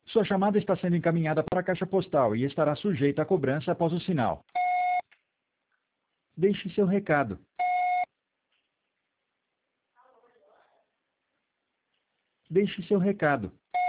Sua chamada está sendo encaminhada para a caixa postal e estará sujeita a cobrança após o sinal. Deixe seu recado. Deixe seu recado.